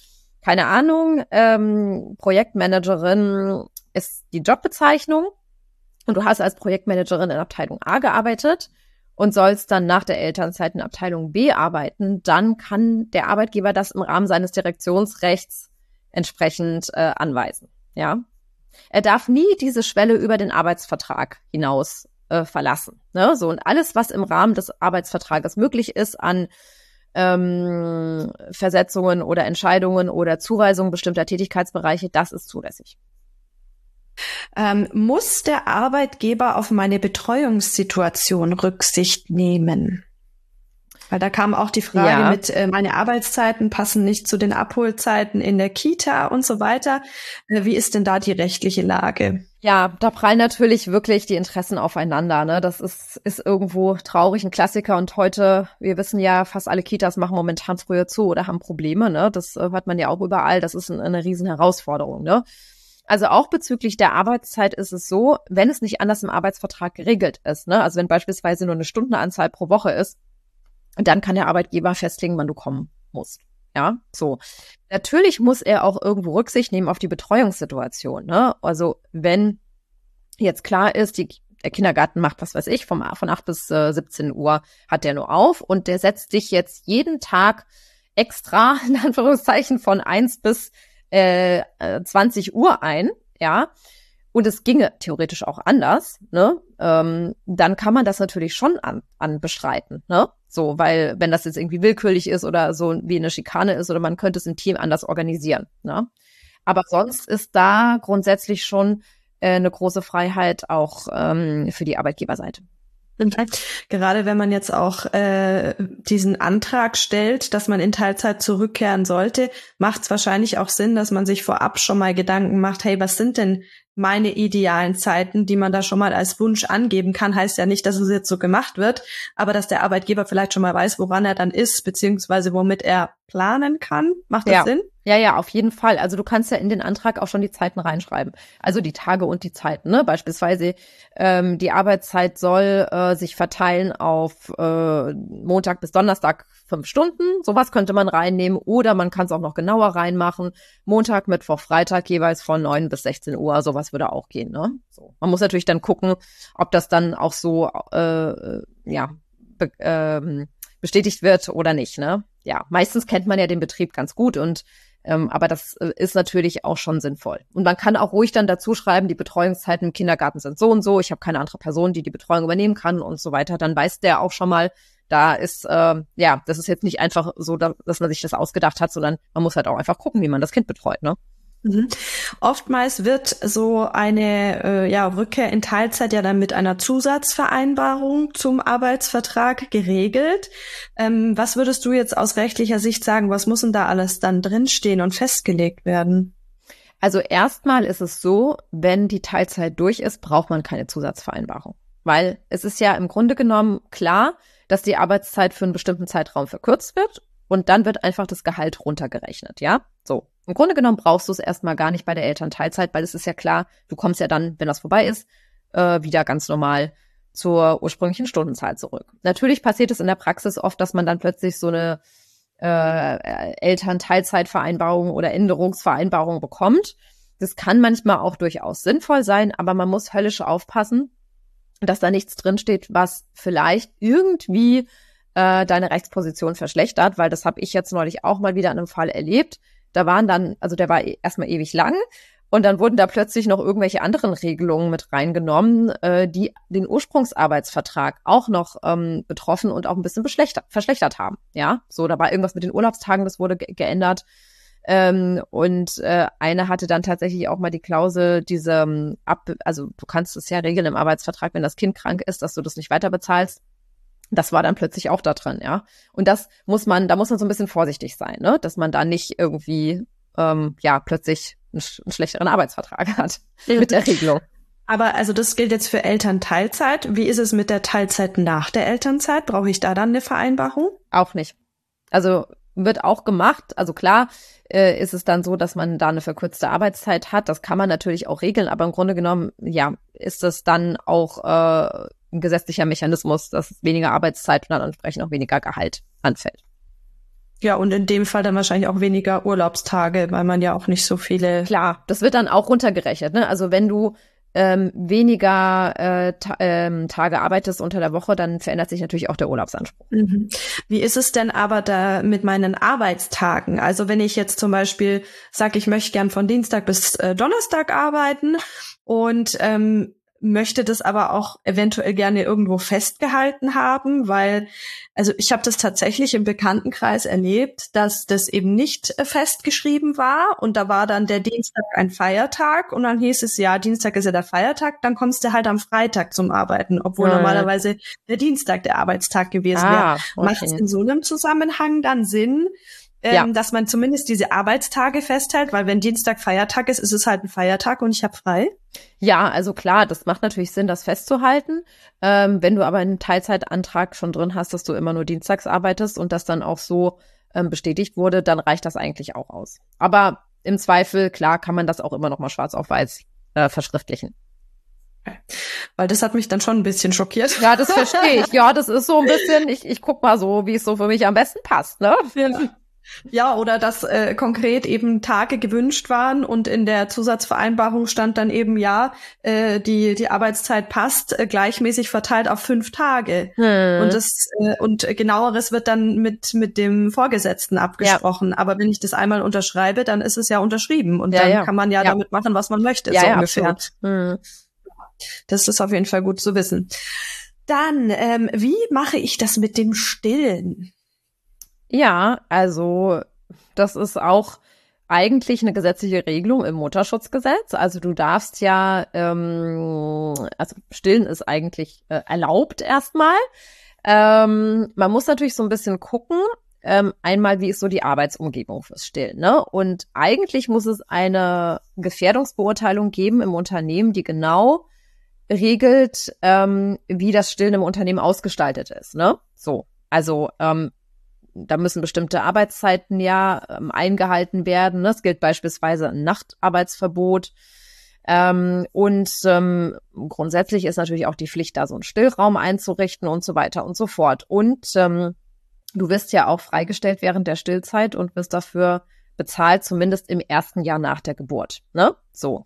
keine Ahnung, ähm, Projektmanagerin ist die Jobbezeichnung und du hast als Projektmanagerin in Abteilung A gearbeitet und sollst dann nach der Elternzeit in Abteilung B arbeiten, dann kann der Arbeitgeber das im Rahmen seines Direktionsrechts entsprechend äh, anweisen. Ja, er darf nie diese Schwelle über den Arbeitsvertrag hinaus äh, verlassen. Ne? So, und alles, was im Rahmen des Arbeitsvertrages möglich ist an ähm, Versetzungen oder Entscheidungen oder Zuweisungen bestimmter Tätigkeitsbereiche, das ist zulässig. Ähm, muss der Arbeitgeber auf meine Betreuungssituation Rücksicht nehmen? Weil da kam auch die Frage Ja. mit, äh, meine Arbeitszeiten passen nicht zu den Abholzeiten in der Kita und so weiter. Äh, wie ist denn da die rechtliche Lage? Ja, da prallen natürlich wirklich die Interessen aufeinander. Ne? Das ist, ist irgendwo traurig, ein Klassiker. Und heute, wir wissen ja, fast alle Kitas machen momentan früher zu oder haben Probleme. Ne? Das äh, hört man ja auch überall. Das ist ein, eine riesen Herausforderung. Ne? Also auch bezüglich der Arbeitszeit ist es so, wenn es nicht anders im Arbeitsvertrag geregelt ist, ne? Also wenn beispielsweise nur eine Stundenanzahl pro Woche ist, dann kann der Arbeitgeber festlegen, wann du kommen musst. Ja, so. Natürlich muss er auch irgendwo Rücksicht nehmen auf die Betreuungssituation, ne? Also wenn jetzt klar ist, die, der Kindergarten macht, was weiß ich, vom, von acht bis äh, siebzehn Uhr hat der nur auf und der setzt dich jetzt jeden Tag extra, in Anführungszeichen, von eins bis äh, zwanzig Uhr ein, ja, und es ginge theoretisch auch anders, ne, ähm, dann kann man das natürlich schon an, an bestreiten, ne, so, weil wenn das jetzt irgendwie willkürlich ist oder so wie eine Schikane ist oder man könnte es im Team anders organisieren, ne, aber sonst ist da grundsätzlich schon äh, eine große Freiheit auch ähm, für die Arbeitgeberseite. Gerade wenn man jetzt auch äh, diesen Antrag stellt, dass man in Teilzeit zurückkehren sollte, macht es wahrscheinlich auch Sinn, dass man sich vorab schon mal Gedanken macht, hey, was sind denn meine idealen Zeiten, die man da schon mal als Wunsch angeben kann. Heißt ja nicht, dass es jetzt so gemacht wird, aber dass der Arbeitgeber vielleicht schon mal weiß, woran er dann ist, beziehungsweise womit er planen kann. Macht das ja. Sinn? Ja, ja, auf jeden Fall. Also du kannst ja in den Antrag auch schon die Zeiten reinschreiben. Also die Tage und die Zeiten, ne? Beispielsweise ähm, die Arbeitszeit soll äh, sich verteilen auf äh, Montag bis Donnerstag fünf Stunden. Sowas könnte man reinnehmen. Oder man kann es auch noch genauer reinmachen. Montag, Mittwoch, Freitag jeweils von neun bis sechzehn Uhr. Sowas würde auch gehen, ne? So. Man muss natürlich dann gucken, ob das dann auch so äh, ja be ähm, bestätigt wird oder nicht, ne? Ja, meistens kennt man ja den Betrieb ganz gut und Ähm, aber das äh, ist natürlich auch schon sinnvoll. Und man kann auch ruhig dann dazu schreiben, die Betreuungszeiten im Kindergarten sind so und so, ich habe keine andere Person, die die Betreuung übernehmen kann und so weiter. Dann weiß der auch schon mal, da ist, äh, ja, das ist jetzt nicht einfach so, dass man sich das ausgedacht hat, sondern man muss halt auch einfach gucken, wie man das Kind betreut, ne? Mhm. Oftmals wird so eine äh, ja, Rückkehr in Teilzeit ja dann mit einer Zusatzvereinbarung zum Arbeitsvertrag geregelt. Ähm, was würdest du jetzt aus rechtlicher Sicht sagen, was muss denn da alles dann drinstehen und festgelegt werden? Also erstmal ist es so, wenn die Teilzeit durch ist, braucht man keine Zusatzvereinbarung. Weil es ist ja im Grunde genommen klar, dass die Arbeitszeit für einen bestimmten Zeitraum verkürzt wird und dann wird einfach das Gehalt runtergerechnet, ja? So. Im Grunde genommen brauchst du es erstmal gar nicht bei der Elternteilzeit, weil es ist ja klar, du kommst ja dann, wenn das vorbei ist, äh, wieder ganz normal zur ursprünglichen Stundenzahl zurück. Natürlich passiert es in der Praxis oft, dass man dann plötzlich so eine äh, Elternteilzeitvereinbarung oder Änderungsvereinbarung bekommt. Das kann manchmal auch durchaus sinnvoll sein, aber man muss höllisch aufpassen, dass da nichts drinsteht, was vielleicht irgendwie äh, deine Rechtsposition verschlechtert, weil das habe ich jetzt neulich auch mal wieder in einem Fall erlebt. Da waren dann, also der war erstmal ewig lang und dann wurden da plötzlich noch irgendwelche anderen Regelungen mit reingenommen, äh, die den Ursprungsarbeitsvertrag auch noch ähm, betroffen und auch ein bisschen verschlechtert haben. Ja, so, da war irgendwas mit den Urlaubstagen, das wurde ge geändert. Ähm, und äh, eine hatte dann tatsächlich auch mal die Klausel, diese ab, also du kannst es ja regeln im Arbeitsvertrag, wenn das Kind krank ist, dass du das nicht weiter bezahlst. Das war dann plötzlich auch da drin, ja. Und das muss man, da muss man so ein bisschen vorsichtig sein, ne, dass man da nicht irgendwie, ähm, ja, plötzlich einen, sch einen schlechteren Arbeitsvertrag hat mit der Regelung. Aber also das gilt jetzt für Elternteilzeit. Wie ist es mit der Teilzeit nach der Elternzeit? Brauche ich da dann eine Vereinbarung? Auch nicht. Also wird auch gemacht. Also klar äh, ist es dann so, dass man da eine verkürzte Arbeitszeit hat. Das kann man natürlich auch regeln, aber im Grunde genommen, ja, ist das dann auch äh, ein gesetzlicher Mechanismus, dass weniger Arbeitszeit und dann entsprechend auch weniger Gehalt anfällt. Ja, und in dem Fall dann wahrscheinlich auch weniger Urlaubstage, weil man ja auch nicht so viele... Klar, das wird dann auch runtergerechnet, ne? Also wenn du ähm, weniger äh, ta- ähm, Tage arbeitest unter der Woche, dann verändert sich natürlich auch der Urlaubsanspruch. Mhm. Wie ist es denn aber da mit meinen Arbeitstagen? Also wenn ich jetzt zum Beispiel sage, ich möchte gern von Dienstag bis äh, Donnerstag arbeiten und ähm, möchte das aber auch eventuell gerne irgendwo festgehalten haben, weil, also ich habe das tatsächlich im Bekanntenkreis erlebt, dass das eben nicht äh, festgeschrieben war und da war dann der Dienstag ein Feiertag und dann hieß es, ja, Dienstag ist ja der Feiertag, dann kommst du halt am Freitag zum Arbeiten, obwohl Ja. normalerweise der Dienstag der Arbeitstag gewesen wäre. Ah, okay. Macht es in so einem Zusammenhang dann Sinn, ähm, Ja. dass man zumindest diese Arbeitstage festhält, weil wenn Dienstag Feiertag ist, ist es halt ein Feiertag und ich habe frei? Ja, also klar, das macht natürlich Sinn, das festzuhalten. Ähm, wenn du aber einen Teilzeitantrag schon drin hast, dass du immer nur dienstags arbeitest und das dann auch so ähm, bestätigt wurde, dann reicht das eigentlich auch aus. Aber im Zweifel, klar, kann man das auch immer noch mal schwarz auf weiß äh, verschriftlichen. Weil das hat mich dann schon ein bisschen schockiert. Ja, das verstehe ich. Ja, das ist so ein bisschen, ich, ich guck mal so, wie es so für mich am besten passt, ne? Ja. Ja, oder dass äh, konkret eben Tage gewünscht waren und in der Zusatzvereinbarung stand dann eben, ja, äh, die die Arbeitszeit passt, äh, gleichmäßig verteilt auf fünf Tage. Hm. Und das äh, und genaueres wird dann mit mit dem Vorgesetzten abgesprochen. Ja. Aber wenn ich das einmal unterschreibe, dann ist es ja unterschrieben und Ja, dann ja. kann man ja, ja damit machen, was man möchte, ja, so ja, ungefähr. Absolut. Hm. Das ist auf jeden Fall gut zu wissen. Dann, ähm, wie mache ich das mit dem Stillen? Ja, also das ist auch eigentlich eine gesetzliche Regelung im Mutterschutzgesetz. Also du darfst ja, ähm, also stillen ist eigentlich äh, erlaubt erstmal. Ähm, man muss natürlich so ein bisschen gucken, ähm, einmal, wie ist so die Arbeitsumgebung fürs Stillen, ne? Und eigentlich muss es eine Gefährdungsbeurteilung geben im Unternehmen, die genau regelt, ähm, wie das Stillen im Unternehmen ausgestaltet ist, ne? So, also ähm, da müssen bestimmte Arbeitszeiten ja ähm, eingehalten werden. Ne? Es gilt beispielsweise ein Nachtarbeitsverbot. Ähm, und ähm, grundsätzlich ist natürlich auch die Pflicht, da so einen Stillraum einzurichten und so weiter und so fort. Und ähm, du wirst ja auch freigestellt während der Stillzeit und wirst dafür bezahlt, zumindest im ersten Jahr nach der Geburt. Ne? So.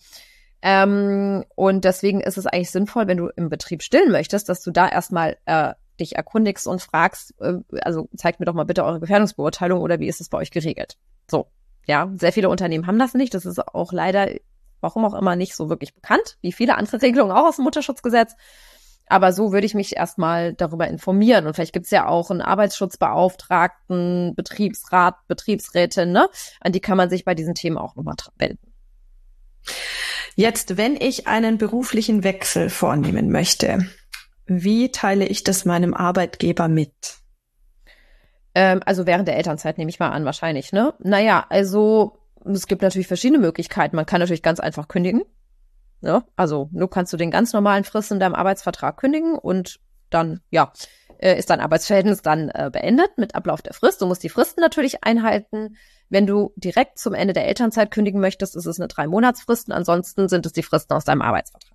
Ähm, und deswegen ist es eigentlich sinnvoll, wenn du im Betrieb stillen möchtest, dass du da erstmal äh, dich erkundigst und fragst, äh, also zeigt mir doch mal bitte eure Gefährdungsbeurteilung oder wie ist es bei euch geregelt? So, ja, sehr viele Unternehmen haben das nicht. Das ist auch leider, warum auch immer, nicht so wirklich bekannt, wie viele andere Regelungen auch aus dem Mutterschutzgesetz. Aber so würde ich mich erstmal darüber informieren. Und vielleicht gibt es ja auch einen Arbeitsschutzbeauftragten, Betriebsrat, Betriebsrätin, ne? An die kann man sich bei diesen Themen auch nochmal wenden. Jetzt, wenn ich einen beruflichen Wechsel vornehmen möchte, wie teile ich das meinem Arbeitgeber mit? Ähm, also während der Elternzeit nehme ich mal an, wahrscheinlich, ne? Naja, also es gibt natürlich verschiedene Möglichkeiten. Man kann natürlich ganz einfach kündigen. Ne? Also du kannst du den ganz normalen Frist in deinem Arbeitsvertrag kündigen und dann, ja, äh, ist dein Arbeitsverhältnis dann äh, beendet mit Ablauf der Frist. Du musst die Fristen natürlich einhalten. Wenn du direkt zum Ende der Elternzeit kündigen möchtest, ist es eine Drei-Monatsfrist. Ansonsten sind es die Fristen aus deinem Arbeitsvertrag.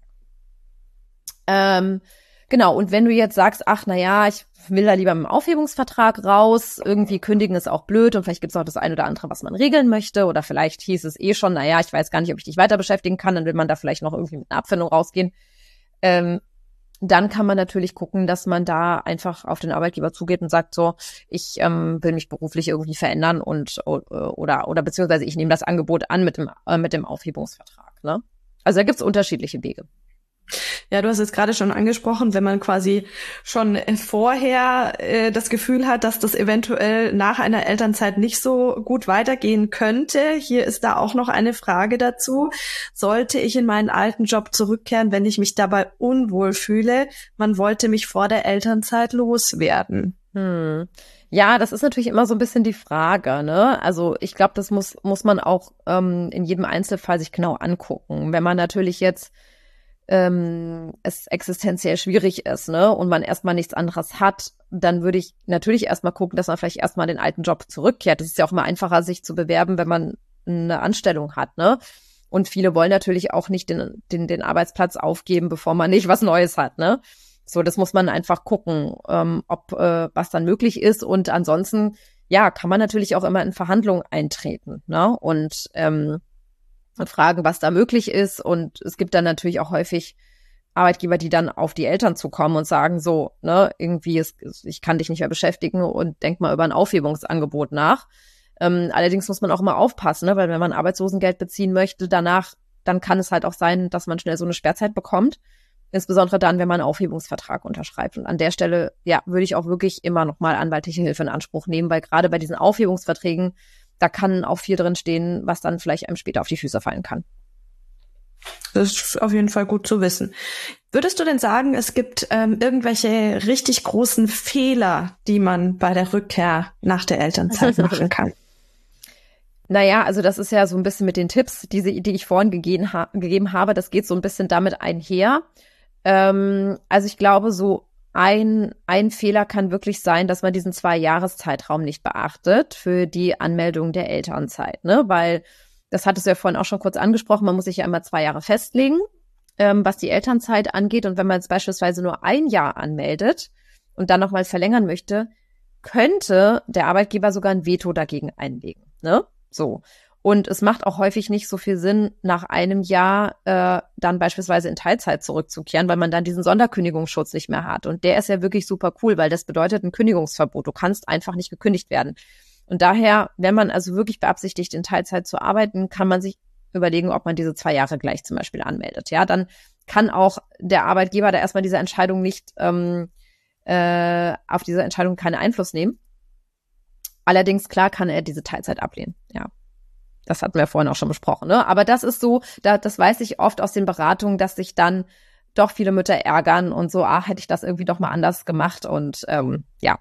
Ähm, Genau, und wenn du jetzt sagst, ach na ja, ich will da lieber mit dem Aufhebungsvertrag raus, irgendwie kündigen ist auch blöd und vielleicht gibt es auch das eine oder andere, was man regeln möchte oder vielleicht hieß es eh schon, na ja, ich weiß gar nicht, ob ich dich weiter beschäftigen kann, dann will man da vielleicht noch irgendwie mit einer Abfindung rausgehen. Ähm, dann kann man natürlich gucken, dass man da einfach auf den Arbeitgeber zugeht und sagt so, ich ähm, will mich beruflich irgendwie verändern und oder oder beziehungsweise ich nehme das Angebot an mit dem äh, mit dem Aufhebungsvertrag. Ne? Also da gibt es unterschiedliche Wege. Ja, du hast es gerade schon angesprochen, wenn man quasi schon vorher äh, das Gefühl hat, dass das eventuell nach einer Elternzeit nicht so gut weitergehen könnte. Hier ist da auch noch eine Frage dazu. Sollte ich in meinen alten Job zurückkehren, wenn ich mich dabei unwohl fühle? Man wollte mich vor der Elternzeit loswerden. Hm. Ja, das ist natürlich immer so ein bisschen die Frage, ne? Also ich glaube, das muss muss man auch ähm, in jedem Einzelfall sich genau angucken. Wenn man natürlich jetzt ähm, es existenziell schwierig ist, ne, und man erstmal nichts anderes hat, dann würde ich natürlich erstmal gucken, dass man vielleicht erstmal den alten Job zurückkehrt. Das ist ja auch immer einfacher, sich zu bewerben, wenn man eine Anstellung hat, ne? Und viele wollen natürlich auch nicht den, den, den Arbeitsplatz aufgeben, bevor man nicht was Neues hat, ne? So, das muss man einfach gucken, ähm, ob äh, was dann möglich ist. Und ansonsten, ja, kann man natürlich auch immer in Verhandlungen eintreten, ne? Und ähm, fragen, was da möglich ist. Und es gibt dann natürlich auch häufig Arbeitgeber, die dann auf die Eltern zukommen und sagen so, ne, irgendwie, ist, ich kann dich nicht mehr beschäftigen und denk mal über ein Aufhebungsangebot nach. Ähm, allerdings muss man auch immer aufpassen, ne, weil wenn man Arbeitslosengeld beziehen möchte, danach, dann kann es halt auch sein, dass man schnell so eine Sperrzeit bekommt. Insbesondere dann, wenn man einen Aufhebungsvertrag unterschreibt. Und an der Stelle, ja, würde ich auch wirklich immer nochmal anwaltliche Hilfe in Anspruch nehmen, weil gerade bei diesen Aufhebungsverträgen, da kann auch viel drin stehen, was dann vielleicht einem später auf die Füße fallen kann. Das ist auf jeden Fall gut zu wissen. Würdest du denn sagen, es gibt ähm, irgendwelche richtig großen Fehler, die man bei der Rückkehr nach der Elternzeit machen kann? Naja, also das ist ja so ein bisschen mit den Tipps, die, die ich vorhin gegeben, ha- gegeben habe, das geht so ein bisschen damit einher. Ähm, also ich glaube, so ein, ein Fehler kann wirklich sein, dass man diesen Zwei-Jahres-Zeitraum nicht beachtet für die Anmeldung der Elternzeit, ne? Weil, das hattest du ja vorhin auch schon kurz angesprochen, man muss sich ja immer zwei Jahre festlegen, ähm, was die Elternzeit angeht. Und wenn man jetzt beispielsweise nur ein Jahr anmeldet und dann nochmal verlängern möchte, könnte der Arbeitgeber sogar ein Veto dagegen einlegen, ne? So. Und es macht auch häufig nicht so viel Sinn, nach einem Jahr äh, dann beispielsweise in Teilzeit zurückzukehren, weil man dann diesen Sonderkündigungsschutz nicht mehr hat. Und der ist ja wirklich super cool, weil das bedeutet ein Kündigungsverbot. Du kannst einfach nicht gekündigt werden. Und daher, wenn man also wirklich beabsichtigt, in Teilzeit zu arbeiten, kann man sich überlegen, ob man diese zwei Jahre gleich zum Beispiel anmeldet. Ja, dann kann auch der Arbeitgeber da erstmal diese Entscheidung nicht, ähm, äh, auf diese Entscheidung keinen Einfluss nehmen. Allerdings, klar, kann er diese Teilzeit ablehnen. Ja, das hatten wir vorhin auch schon besprochen, ne? Aber das ist so, da, das weiß ich oft aus den Beratungen, dass sich dann doch viele Mütter ärgern und so, ach, hätte ich das irgendwie doch mal anders gemacht und ähm, ja.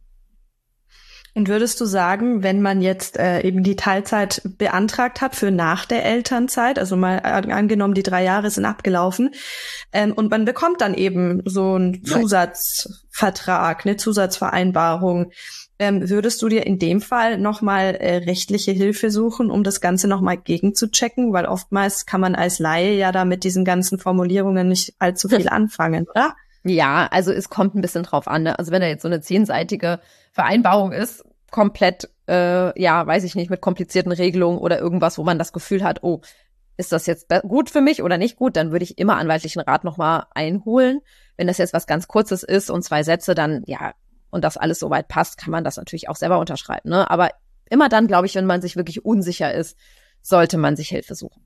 Und würdest du sagen, wenn man jetzt äh, eben die Teilzeit beantragt hat für nach der Elternzeit, also mal äh, angenommen, die drei Jahre sind abgelaufen, ähm, und man bekommt dann eben so einen Zusatzvertrag, eine Zusatzvereinbarung, ähm, würdest du dir in dem Fall nochmal äh, rechtliche Hilfe suchen, um das Ganze nochmal gegenzuchecken? Weil oftmals kann man als Laie ja da mit diesen ganzen Formulierungen nicht allzu viel anfangen, oder? Ja, also es kommt ein bisschen drauf an, ne? Also wenn da jetzt so eine zehnseitige Vereinbarung ist, komplett, äh, ja, weiß ich nicht, mit komplizierten Regelungen oder irgendwas, wo man das Gefühl hat, oh, ist das jetzt gut für mich oder nicht gut, dann würde ich immer anwaltlichen Rat nochmal einholen. Wenn das jetzt was ganz Kurzes ist und zwei Sätze, dann, ja, und das alles soweit passt, kann man das natürlich auch selber unterschreiben, ne? Aber immer dann, glaube ich, wenn man sich wirklich unsicher ist, sollte man sich Hilfe suchen.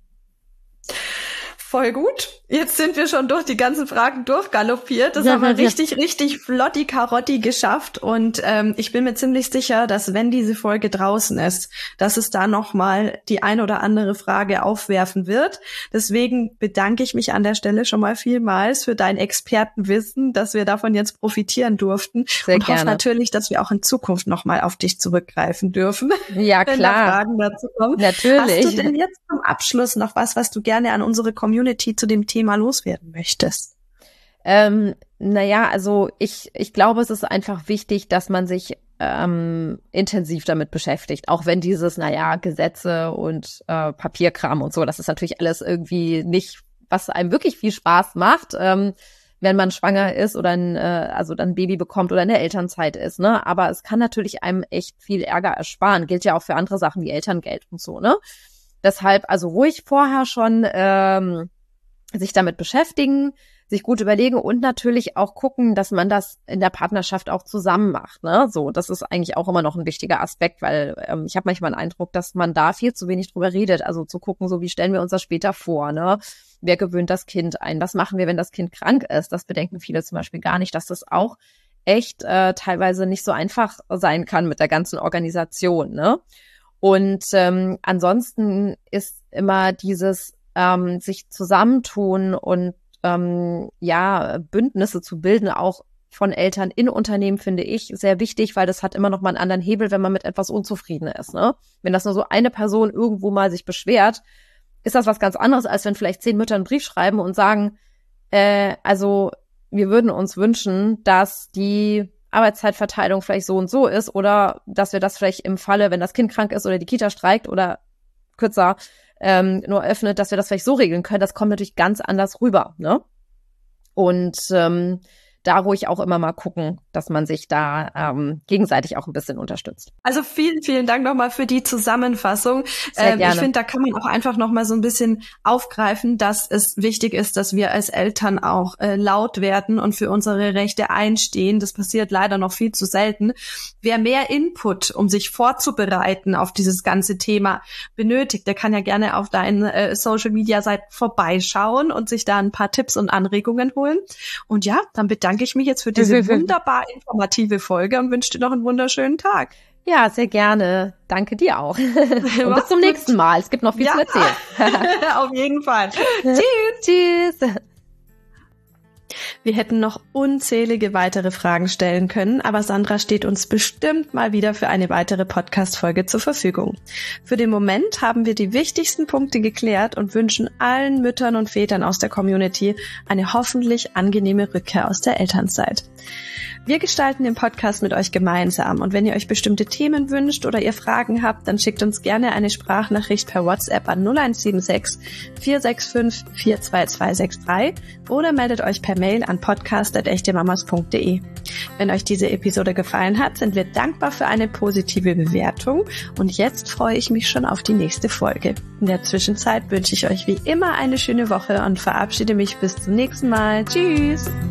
Voll gut. Jetzt sind wir schon durch die ganzen Fragen durchgaloppiert. Das ja, haben wir ja. richtig, richtig flotti Karotti geschafft. Und ähm, ich bin mir ziemlich sicher, dass wenn diese Folge draußen ist, dass es da nochmal die ein oder andere Frage aufwerfen wird. Deswegen bedanke ich mich an der Stelle schon mal vielmals für dein Expertenwissen, dass wir davon jetzt profitieren durften. Sehr und gerne. hoffe natürlich, dass wir auch in Zukunft nochmal auf dich zurückgreifen dürfen. Ja, wenn klar. da Fragen dazu kommen. Natürlich. Hast du denn jetzt zum Abschluss noch was, was du gerne an unsere Community zu dem Thema loswerden möchtest? Ähm, naja, also ich, ich glaube, es ist einfach wichtig, dass man sich ähm, intensiv damit beschäftigt, auch wenn dieses, naja, Gesetze und äh, Papierkram und so, das ist natürlich alles irgendwie nicht, was einem wirklich viel Spaß macht, ähm, wenn man schwanger ist oder ein, äh, also dann ein Baby bekommt oder in der Elternzeit ist, ne? Aber es kann natürlich einem echt viel Ärger ersparen. Gilt ja auch für andere Sachen wie Elterngeld und so, ne? Deshalb also ruhig vorher schon ähm, sich damit beschäftigen, sich gut überlegen und natürlich auch gucken, dass man das in der Partnerschaft auch zusammen macht, ne? So, das ist eigentlich auch immer noch ein wichtiger Aspekt, weil ähm, ich habe manchmal den Eindruck, dass man da viel zu wenig drüber redet. Also zu gucken, so wie stellen wir uns das später vor, ne? Wer gewöhnt das Kind ein? Was machen wir, wenn das Kind krank ist? Das bedenken viele zum Beispiel gar nicht, dass das auch echt äh, teilweise nicht so einfach sein kann mit der ganzen Organisation, ne? Und ähm, ansonsten ist immer dieses ähm, sich zusammentun und ähm, ja Bündnisse zu bilden, auch von Eltern in Unternehmen, finde ich sehr wichtig, weil das hat immer noch mal einen anderen Hebel, wenn man mit etwas unzufrieden ist, ne? Wenn das nur so eine Person irgendwo mal sich beschwert, ist das was ganz anderes, als wenn vielleicht zehn Mütter einen Brief schreiben und sagen, äh, also wir würden uns wünschen, dass die Arbeitszeitverteilung vielleicht so und so ist oder dass wir das vielleicht im Falle, wenn das Kind krank ist oder die Kita streikt oder kürzer ähm, nur öffnet, dass wir das vielleicht so regeln können. Das kommt natürlich ganz anders rüber, ne? Und ähm, da ruhig auch immer mal gucken, dass man sich da ähm, gegenseitig auch ein bisschen unterstützt. Also vielen, vielen Dank nochmal für die Zusammenfassung. Sehr ähm, gerne. Ich finde, da kann man auch einfach nochmal so ein bisschen aufgreifen, dass es wichtig ist, dass wir als Eltern auch äh, laut werden und für unsere Rechte einstehen. Das passiert leider noch viel zu selten. Wer mehr Input, um sich vorzubereiten auf dieses ganze Thema benötigt, der kann ja gerne auf deinen äh, Social-Media-Seiten vorbeischauen und sich da ein paar Tipps und Anregungen holen. Und ja, dann bedanke ich mich jetzt für diese wunderbar informative Folge und wünsche dir noch einen wunderschönen Tag. Ja, sehr gerne. Danke dir auch. Und bis zum nächsten Mal. Es gibt noch viel ja. zu erzählen. Auf jeden Fall. Tschüss. Tschüss. Wir hätten noch unzählige weitere Fragen stellen können, aber Sandra steht uns bestimmt mal wieder für eine weitere Podcast-Folge zur Verfügung. Für den Moment haben wir die wichtigsten Punkte geklärt und wünschen allen Müttern und Vätern aus der Community eine hoffentlich angenehme Rückkehr aus der Elternzeit. Wir gestalten den Podcast mit euch gemeinsam und wenn ihr euch bestimmte Themen wünscht oder ihr Fragen habt, dann schickt uns gerne eine Sprachnachricht per WhatsApp an null eins sieben sechs, vier sechs fünf, vier zwei zwei sechs drei oder meldet euch per Mail an podcast at echtemamas punkt de. Wenn euch diese Episode gefallen hat, sind wir dankbar für eine positive Bewertung und jetzt freue ich mich schon auf die nächste Folge. In der Zwischenzeit wünsche ich euch wie immer eine schöne Woche und verabschiede mich bis zum nächsten Mal. Tschüss!